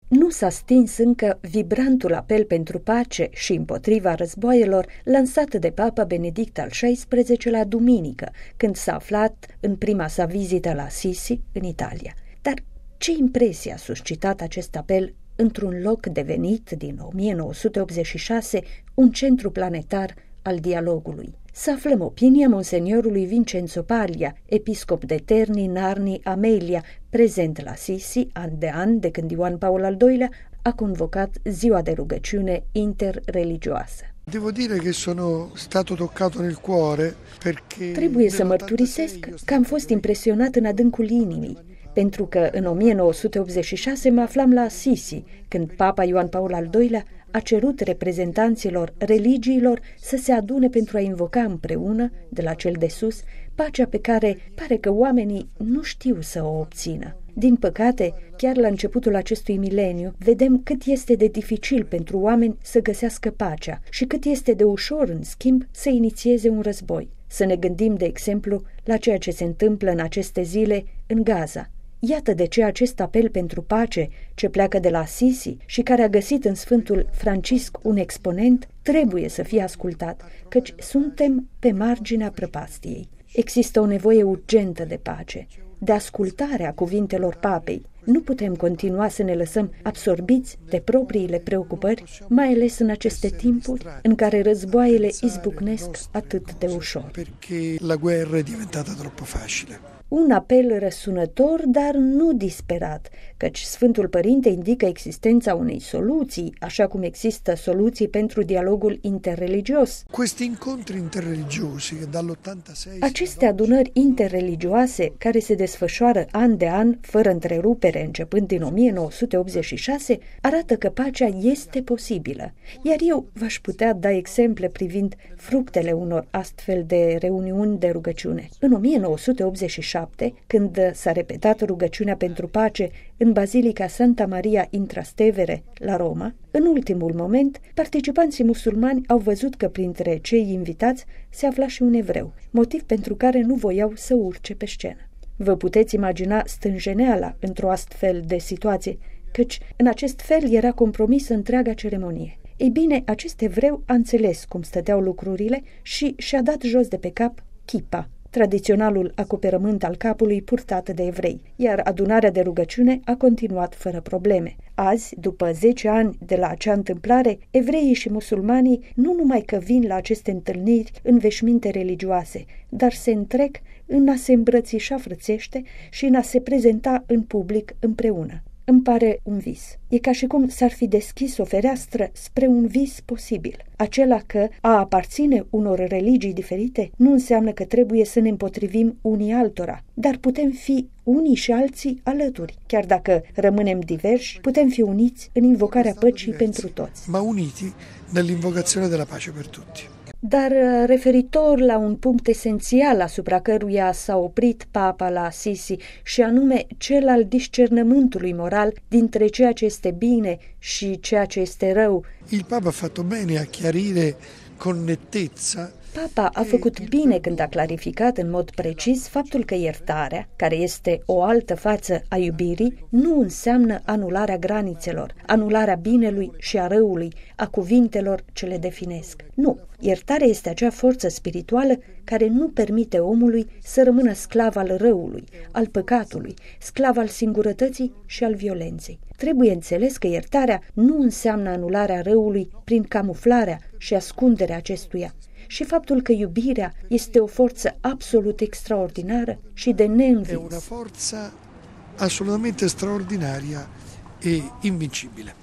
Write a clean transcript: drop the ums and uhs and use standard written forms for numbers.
Nu s-a stins încă vibrantul apel pentru pace și împotriva războaielor lansat de Papa Benedict al XVI-lea duminică, când s-a aflat în prima sa vizită la Assisi, în Italia. Dar ce impresie a suscitat acest apel într-un loc devenit, din 1986, un centru planetar al dialogului? Să aflăm opinia monseniorului Vincenzo Paglia, episcop de Terni, Narni, Amelia, prezent la Assisi, an de an, de când Ioan Paul al II-lea a convocat ziua de rugăciune interreligioasă. Devo dire che sono stato toccato nel cuore perché... Trebuie să mărturisesc că am fost impresionat în adâncul inimii, pentru că în 1986 mă aflam la Assisi, când Papa Ioan Paul al II-lea a cerut reprezentanților religiilor să se adune pentru a invoca împreună, de la cel de sus, pacea pe care pare că oamenii nu știu să o obțină. Din păcate, chiar la începutul acestui mileniu, vedem cât este de dificil pentru oameni să găsească pacea și cât este de ușor, în schimb, să inițieze un război. Să ne gândim, de exemplu, la ceea ce se întâmplă în aceste zile în Gaza. Iată de ce acest apel pentru pace, ce pleacă de la Assisi și care a găsit în Sfântul Francisc un exponent, trebuie să fie ascultat, căci suntem pe marginea prăpastiei. Există o nevoie urgentă de pace, de ascultare a cuvintelor papei. Nu putem continua să ne lăsăm absorbiți de propriile preocupări, mai ales în aceste timpuri în care războaiele izbucnesc atât de ușor. Perché la guerra è diventata troppo facile. Un apel răsunător, dar nu disperat, căci Sfântul Părinte indică existența unei soluții, așa cum există soluții pentru dialogul interreligios. Aceste adunări interreligioase, care se desfășoară an de an, fără întrerupere, începând din 1986, arată că pacea este posibilă. Iar eu v-aș putea da exemple privind fructele unor astfel de reuniuni de rugăciune. În 1987, când s-a repetat rugăciunea pentru pace în Bazilica Santa Maria in Trastevere, la Roma, în ultimul moment, participanții musulmani au văzut că printre cei invitați se afla și un evreu, motiv pentru care nu voiau să urce pe scenă. Vă puteți imagina stânjeneala într-o astfel de situație, căci în acest fel era compromisă întreaga ceremonie. Ei bine, acest evreu a înțeles cum stăteau lucrurile și și-a dat jos de pe cap chipa, tradiționalul acoperământ al capului purtat de evrei, iar adunarea de rugăciune a continuat fără probleme. Azi, după 10 ani de la acea întâmplare, evreii și musulmanii nu numai că vin la aceste întâlniri în veșminte religioase, dar se întrec în a se îmbrățișa frățește și în a se prezenta în public împreună. Îmi pare un vis. E ca și cum s-ar fi deschis o fereastră spre un vis posibil. Acela că a aparține unor religii diferite nu înseamnă că trebuie să ne împotrivim unii altora, dar putem fi unii și alții alături. Chiar dacă rămânem diversi, putem fi uniți în invocarea păcii pentru toți. Ma uniti nell'invocazione della pace per tutti. Dar referitor la un punct esențial asupra căruia s-a oprit Papa la Assisi, și anume cel al discernământului moral dintre ceea ce este bine și ceea ce este rău. Il Papa ha fatto bene a chiarire con nettezza. Papa a făcut bine când a clarificat în mod precis faptul că iertarea, care este o altă față a iubirii, nu înseamnă anularea granițelor, anularea binelui și a răului, a cuvintelor ce le definesc. Nu, iertarea este acea forță spirituală care nu permite omului să rămână sclav al răului, al păcatului, sclav al singurătății și al violenței. Trebuie înțeles că iertarea nu înseamnă anularea răului prin camuflarea și ascunderea acestuia, și faptul că iubirea este o forță absolut extraordinară și de neînvins. E una forza assolutamente straordinaria e invincibile.